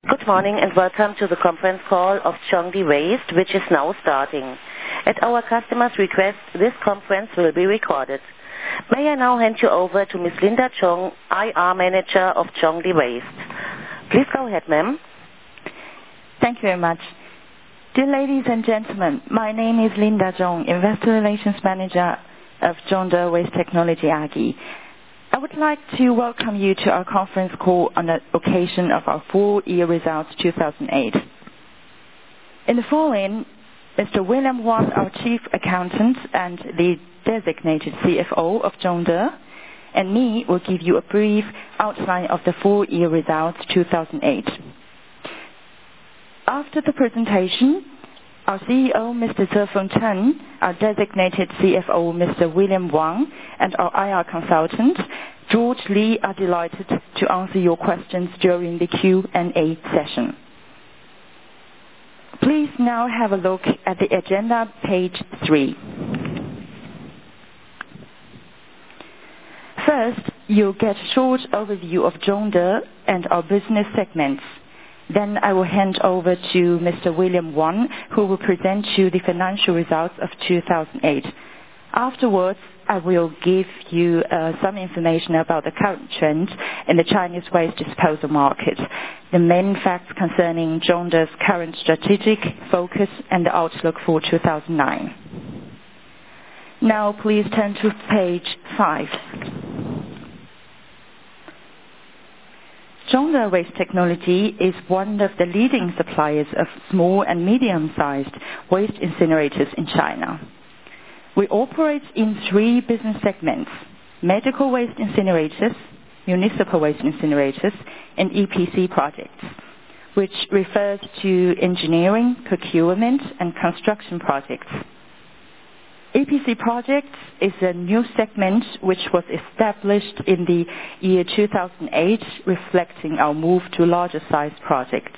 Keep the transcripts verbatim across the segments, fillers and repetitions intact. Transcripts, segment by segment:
Good morning and welcome to the conference call of Zhongli Waste, which is now starting. At our customer's request, this conference will be recorded. May I now hand you over to Miss Linda Chong, I R Manager of Zhongli Waste. Please go ahead, ma'am. Thank you very much. Dear ladies and gentlemen, my name is Linda Zhong, Investor Relations Manager of Zhongde Waste Technology A G. I would like to welcome you to our conference call on the occasion of our full year results two thousand eight. In the following, Mister William Wang, our Chief Accountant and the designated C F O of Zhongde, and me will give you a brief outline of the full year results two thousand eight. After the presentation, our C E O, Mister Zefeng Chen, our designated C F O, Mister William Wang, and our I R consultant, George Lee, are delighted to answer your questions during the Q and A session. Please now have a look at the agenda, page three. First, you'll get a short overview of Zhongde and our business segments. Then I will hand over to Mister William Wang, who will present you the financial results of two thousand eight. Afterwards, I will give you uh, some information about the current trend in the Chinese waste disposal market, the main facts concerning Zhongde's current strategic focus, and the outlook for two thousand nine. Now please turn to page five. Zhongde Waste Technology is one of the leading suppliers of small and medium-sized waste incinerators in China. We operate in three business segments: medical waste incinerators, municipal waste incinerators, and E P C projects, which refers to engineering, procurement, and construction projects. E P C projects is a new segment which was established in the year two thousand eight, reflecting our move to larger size projects.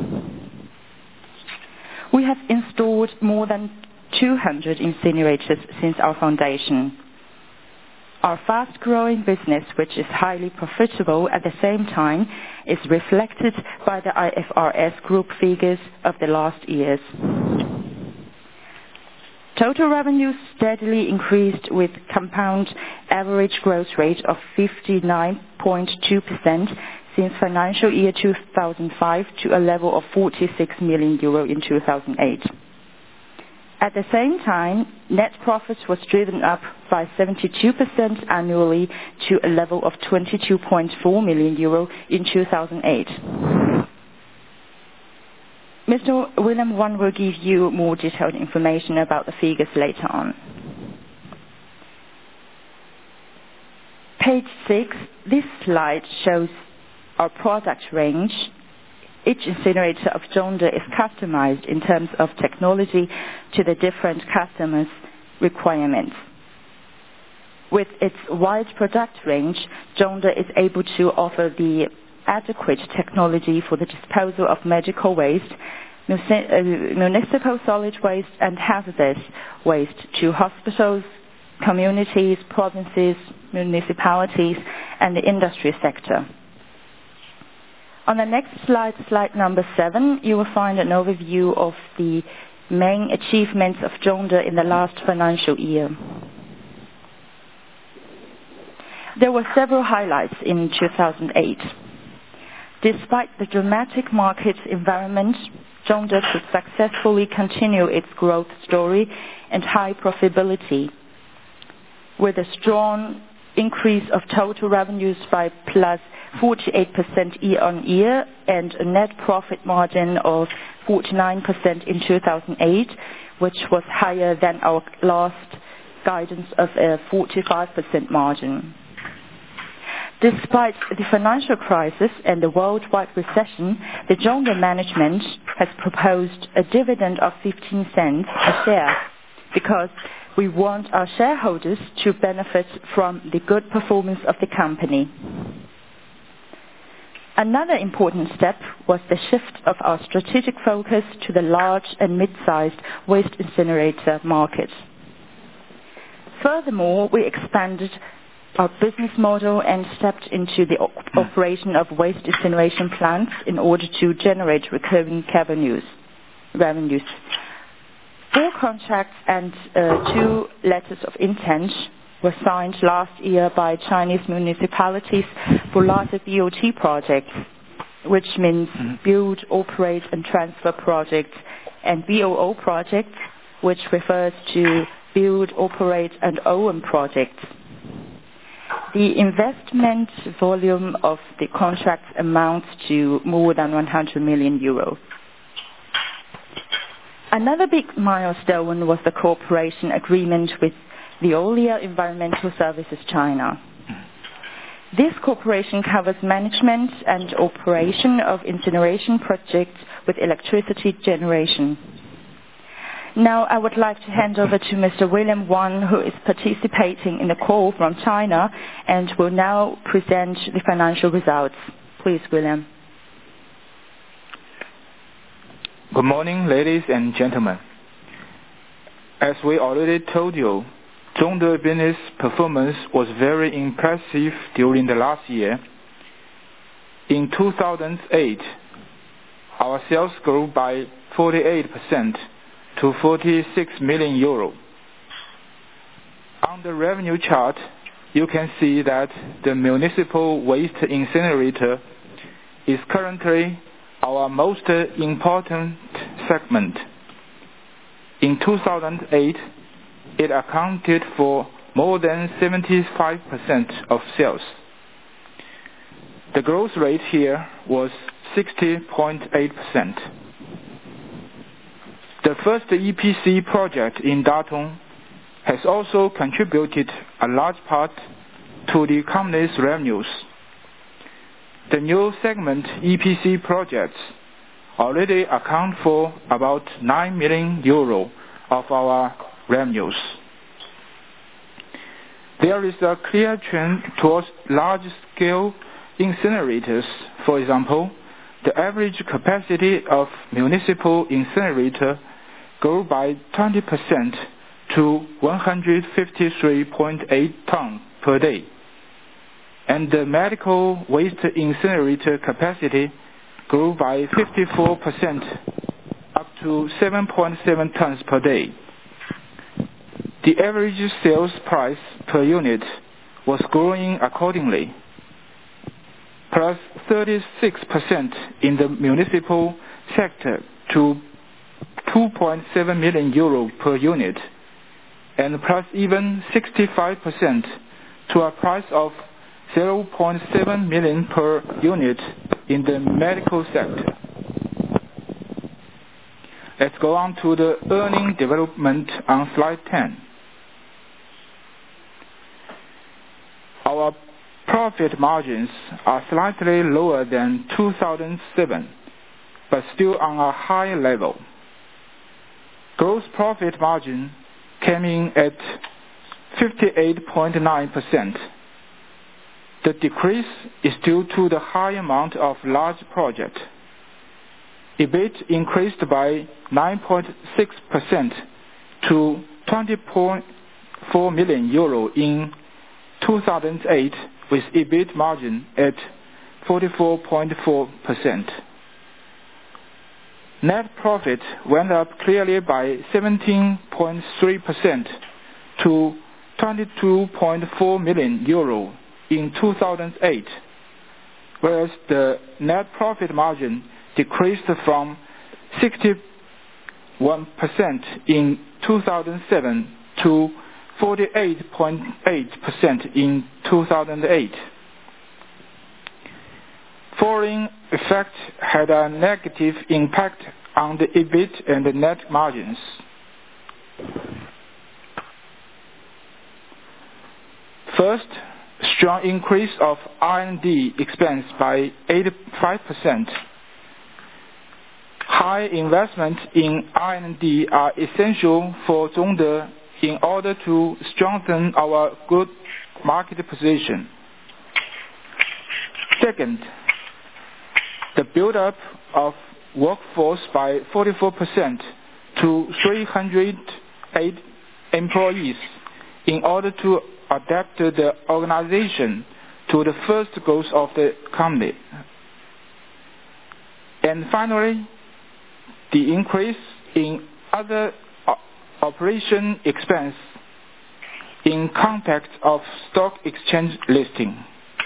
We have installed more than two hundred incinerators since our foundation. Our fast-growing business, which is highly profitable at the same time, is reflected by the I F R S group figures of the last years. Total revenues steadily increased with compound average growth rate of fifty-nine point two percent since financial year two thousand five to a level of forty-six million euro in two thousand eight. At the same time, net profit was driven up by seventy-two percent annually to a level of twenty-two point four million euro in two thousand eight. Mister William Wang will give you more detailed information about the figures later on. Page six, this slide shows our product range. Each incinerator of Zhongde is customized in terms of technology to the different customers' requirements. With its wide product range, Zhongde is able to offer the adequate technology for the disposal of medical waste, municipal solid waste, and hazardous waste to hospitals, communities, provinces, municipalities, and the industry sector. On the next slide, slide number seven, you will find an overview of the main achievements of Zhongde in the last financial year. There were several highlights in two thousand eight. Despite the dramatic market environment, Zhongde could successfully continue its growth story and high profitability, with a strong increase of total revenues by plus forty-eight percent year-on-year and a net profit margin of forty-nine percent in two thousand eight, which was higher than our last guidance of a forty-five percent margin. Despite the financial crisis and the worldwide recession, the Zhongde management has proposed a dividend of fifteen cents a share because we want our shareholders to benefit from the good performance of the company. Another important step was the shift of our strategic focus to the large and mid-sized waste incinerator market. Furthermore, we expanded our business model and stepped into the op- operation of waste incineration plants in order to generate recurring revenues. revenues. Four contracts and uh, two letters of intent were signed last year by Chinese municipalities for larger B O T projects, which means mm-hmm. build, operate and transfer projects, and B O O projects, which refers to build, operate and own projects. The investment volume of the contracts amounts to more than one hundred million euros. Another big milestone was the cooperation agreement with Veolia Environmental Services China. This cooperation covers management and operation of incineration projects with electricity generation. Now I would like to hand over to Mister William Wang, who is participating in the call from China and will now present the financial results. Please, William. Good morning, ladies and gentlemen. As we already told you, Zhongde business performance was very impressive during the last year. In two thousand eight, our sales grew by forty-eight percent to forty-six million euro. On the revenue chart, you can see that the municipal waste incinerator is currently our most important segment. In two thousand eight, it accounted for more than seventy-five percent of sales. The growth rate here was sixty point eight percent. The first E P C project in Datong has also contributed a large part to the company's revenues. The new segment E P C projects already account for about nine million euro of our revenues. There is a clear trend towards large-scale incinerators. For example, the average capacity of municipal incinerator grew by twenty percent to one hundred fifty-three point eight tons per day, and the medical waste incinerator capacity grew by fifty-four percent up to seven point seven tons per day. The average sales price per unit was growing accordingly, plus thirty-six percent in the municipal sector to two point seven million euro per unit, and plus even sixty-five percent to a price of zero point seven million per unit in the medical sector. Let's go on to the earning development on slide ten. Our profit margins are slightly lower than two thousand seven, but still on a high level. Gross profit margin came in at fifty-eight point nine percent. The decrease is due to the high amount of large projects. EBIT increased by nine point six percent to twenty point four million euro in two thousand eight, with EBIT margin at forty-four point four percent. Net profit went up clearly by seventeen point three percent to twenty-two point four million euro in two thousand eight, whereas the net profit margin decreased from sixty-one percent in two thousand seven to forty-eight point eight percent in two thousand eight. Foreign effect had a negative impact on the EBIT and the net margins. First, strong increase of R and D expense by eighty-five percent. High investment in R and D are essential for Zhongde in order to strengthen our good market position. Second, the build-up of workforce by forty-four percent to three hundred eight employees in order to adapt the organization to the first goals of the company. And finally, the increase in other operation expense in context of stock exchange listing.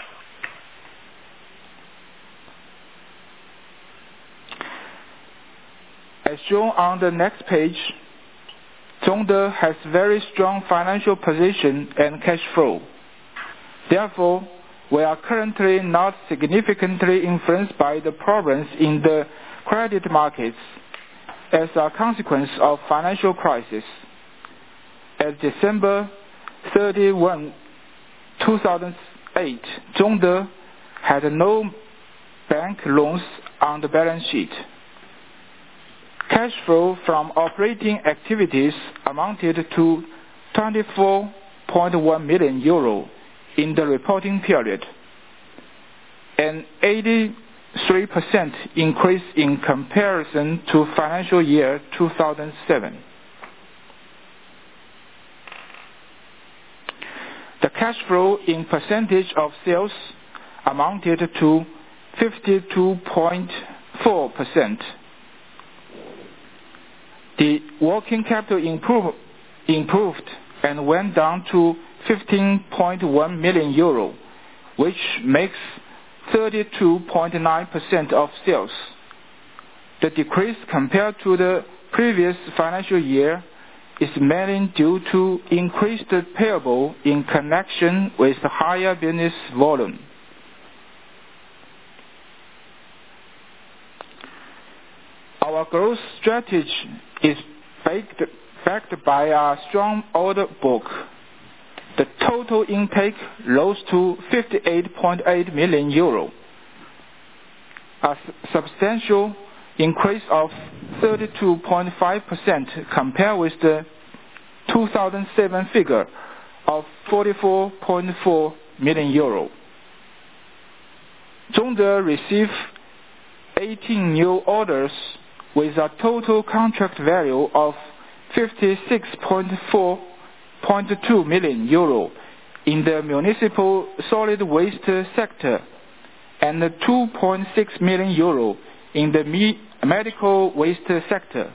As shown on the next page, Zhongde has very strong financial position and cash flow. Therefore, we are currently not significantly influenced by the problems in the credit markets as a consequence of financial crisis. As December thirty-first, two thousand eight, Zhongde had no bank loans on the balance sheet. Cash flow from operating activities amounted to twenty-four point one million euro in the reporting period, an eighty-three percent increase in comparison to financial year two thousand seven. The cash flow in percentage of sales amounted to fifty-two point four percent. The working capital improve, improved and went down to fifteen point one million euro, which makes thirty-two point nine percent of sales. The decrease compared to the previous financial year is mainly due to increased payable in connection with higher business volume. Our growth strategy is backed, backed by a strong order book. The total intake rose to fifty-eight point eight million euro, a substantial increase of thirty-two point five percent compared with the two thousand seven figure of forty-four point four million euro. Zhongde received eighteen new orders with a total contract value of fifty-six point two million euro in the municipal solid waste sector and two point six million euro in the me medical waste sector.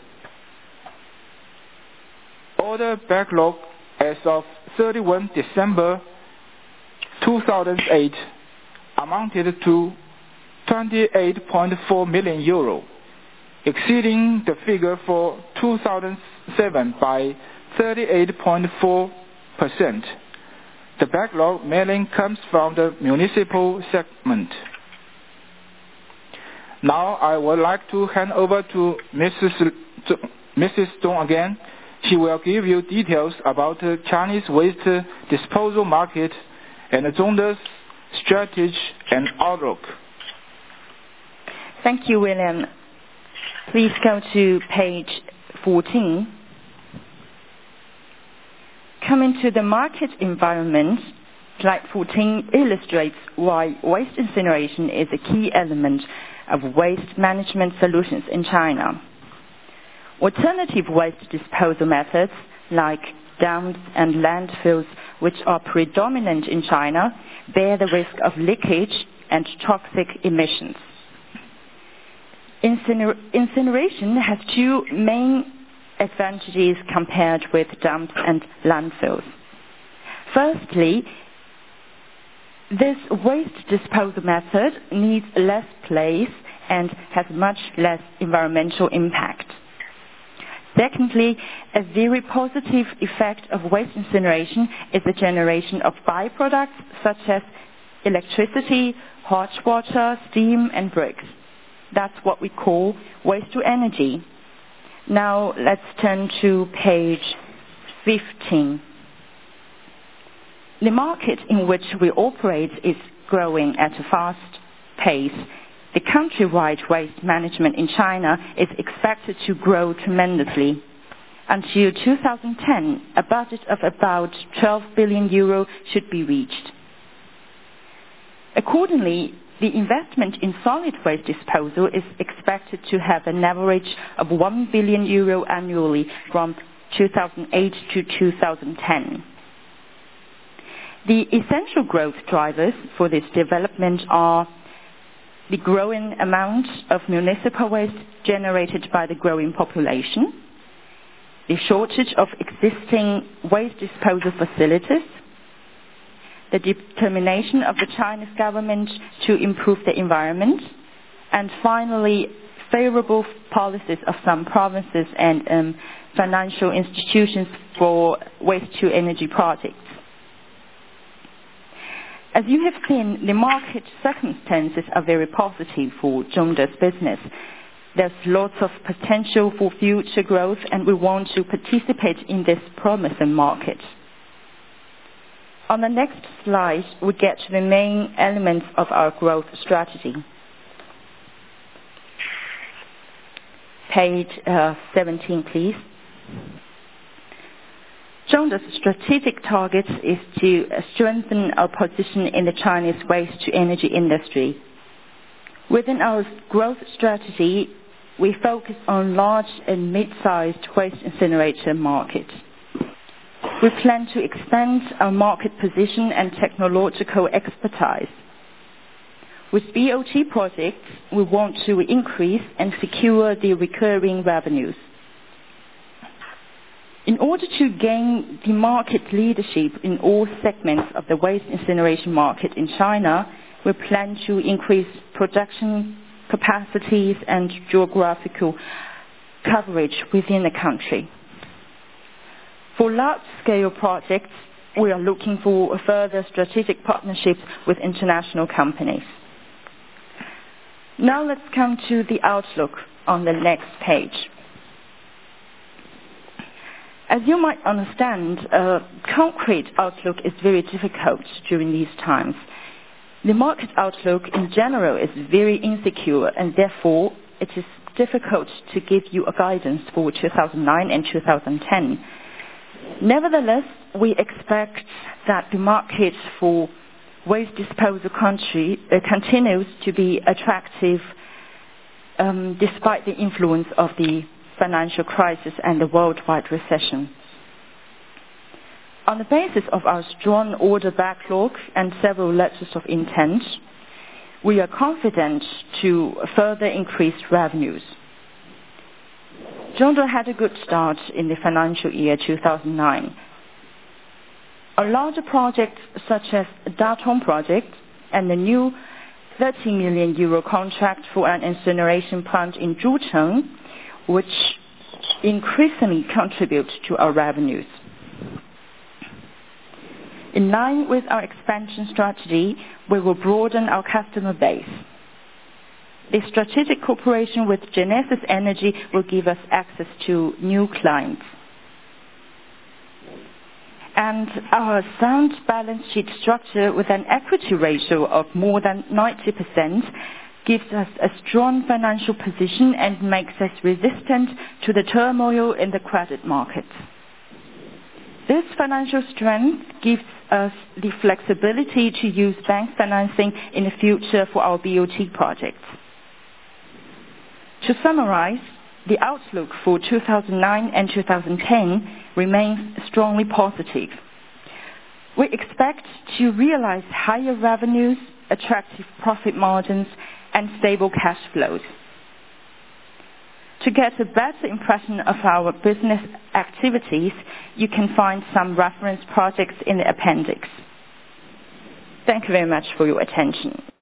Order backlog as of thirty-first December two thousand eight amounted to twenty-eight point four million euro, exceeding the figure for two thousand seven by thirty-eight point four percent. The backlog mainly comes from the municipal segment. Now I would like to hand over to Missus Missus Dong again. She will give you details about the Chinese waste disposal market and Zhongde's strategy and outlook. Thank you, William. Please go to page fourteen. Coming to the market environment, slide fourteen illustrates why waste incineration is a key element of waste management solutions in China. Alternative waste disposal methods like dumps and landfills, which are predominant in China, bear the risk of leakage and toxic emissions. Incinera- incineration has two main advantages compared with dumps and landfills. Firstly, this waste disposal method needs less place and has much less environmental impact. Secondly, a very positive effect of waste incineration is the generation of byproducts such as electricity, hot water, steam, and bricks. That's what we call waste to energy. Now let's turn to page fifteen. The market in which we operate is growing at a fast pace. The countrywide waste management in China is expected to grow tremendously. Until two thousand ten, a budget of about twelve billion euro should be reached. Accordingly, the investment in solid waste disposal is expected to have an average of one billion euro annually from two thousand eight to two thousand ten. The essential growth drivers for this development are the growing amount of municipal waste generated by the growing population, the shortage of existing waste disposal facilities, the determination of the Chinese government to improve the environment, and finally, favorable policies of some provinces and um, financial institutions for waste-to-energy projects. As you have seen, the market circumstances are very positive for Zhongde's business. There's lots of potential for future growth, and we want to participate in this promising market. On the next slide, we get to the main elements of our growth strategy. Page uh, seventeen, please. Zhongde's strategic target is to strengthen our position in the Chinese waste-to-energy industry. Within our growth strategy, we focus on large and mid-sized waste incinerator market. We plan to expand our market position and technological expertise. With B O T projects, we want to increase and secure the recurring revenues. In order to gain the market leadership in all segments of the waste incineration market in China, we plan to increase production capacities and geographical coverage within the country. For large-scale projects, we are looking for further strategic partnerships with international companies. Now let's come to the outlook on the next page. As you might understand, a concrete outlook is very difficult during these times. The market outlook in general is very insecure, and therefore it is difficult to give you a guidance for two thousand nine and two thousand ten. Nevertheless, we expect that the market for waste disposal country, uh, continues to be attractive um, despite the influence of the financial crisis and the worldwide recession. On the basis of our strong order backlog and several letters of intent, we are confident to further increase revenues. Zhongde had a good start in the financial year two thousand nine. A larger project such as Datong project and the new thirty million euro contract for an incineration plant in Zhucheng, which increasingly contribute to our revenues. In line with our expansion strategy, we will broaden our customer base. The strategic cooperation with Genesis Energy will give us access to new clients. And our sound balance sheet structure with an equity ratio of more than ninety percent gives us a strong financial position and makes us resistant to the turmoil in the credit markets. This financial strength gives us the flexibility to use bank financing in the future for our B O T projects. To summarize, the outlook for two thousand nine and two thousand ten remains strongly positive. We expect to realize higher revenues, attractive profit margins, and stable cash flows. To get a better impression of our business activities, you can find some reference projects in the appendix. Thank you very much for your attention.